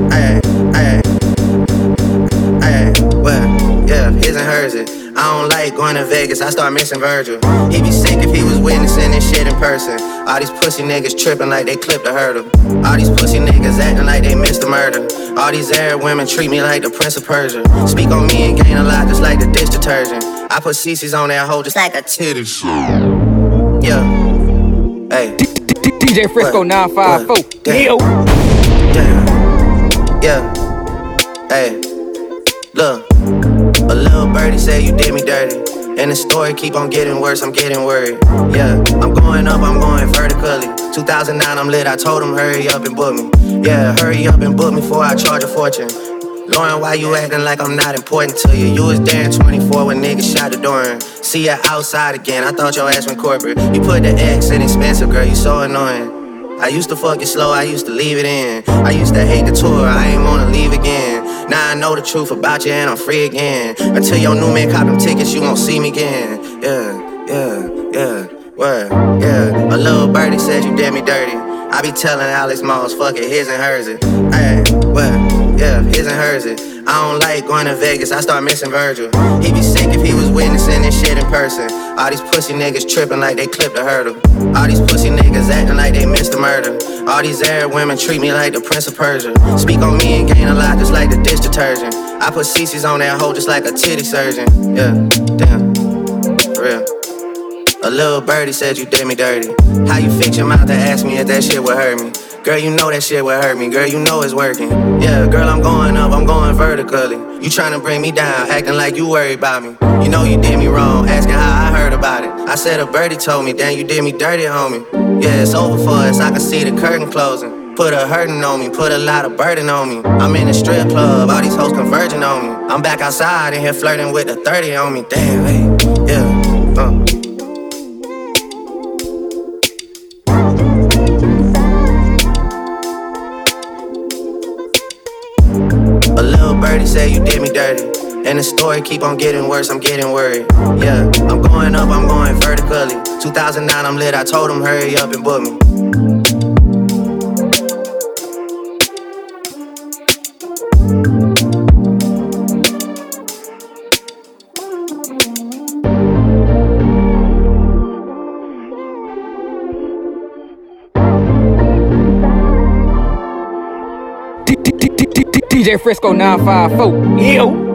Ay, ay, ay, well, yeah, his and hers it. I don't like going to Vegas, I start missing Virgil. He'd be sick if he was witnessing this shit in person. All these pussy niggas tripping like they clipped a hurdle. All these pussy niggas acting like they missed a murder. All these Arab women treat me like the Prince of Persia. Speak on me and gain a lot just like the dish detergent. I put CC's on that hoe just like a titty. Yeah. Hey. DJ Frisco 954. Yeah. Hey. Look. A little birdie said you did me dirty. And the story keep on getting worse, I'm getting worried. Yeah, I'm going up, I'm going vertically. 2009, I'm lit, I told him hurry up and book me. Yeah, hurry up and book me before I charge a fortune. Lauren, why you acting like I'm not important to you? You was there in 24 when niggas shot the door in. See ya outside again, I thought your ass went corporate. You put the X in expensive, girl, you so annoying. I used to fuck it slow, I used to leave it in. I used to hate the tour, I ain't wanna leave again. Now I know the truth about you and I'm free again. Until your new man cop them tickets, you won't see me again. Yeah, word, yeah. A little birdie said you did me dirty. I be telling Alex Moss, fuck it, his and hers it. Ay, well, yeah, his and hers it. I don't like going to Vegas, I start missing Virgil. He'd be sick if he was witnessing this shit in person. All these pussy niggas tripping like they clipped a hurdle. All these pussy niggas acting like they missed a murder. All these Arab women treat me like the Prince of Persia. Speak on me and gain a lot just like the dish detergent. I put CC's on that hoe just like a titty surgeon. Yeah, damn, for real. A little birdie said you did me dirty. How you fix your mouth to ask me if that shit would hurt me? Girl, you know that shit would hurt me. Girl, you know it's working. Yeah, girl, I'm going up, I'm going vertically. You tryna bring me down, acting like you worried about me. You know you did me wrong, asking how I heard about it. I said a birdie told me, damn, you did me dirty, homie. Yeah, it's over for us, I can see the curtain closing. Put a hurtin' on me, put a lot of burden on me. I'm in a strip club, all these hoes converging on me. I'm back outside in here flirting with the 30 on me. Damn, hey, yeah, A little birdie said you did me dirty. And the story keep on getting worse, I'm getting worried. Yeah, I'm going up, I'm going vertically. 2009, I'm lit, I told him hurry up and book me. DJ Frisco 954.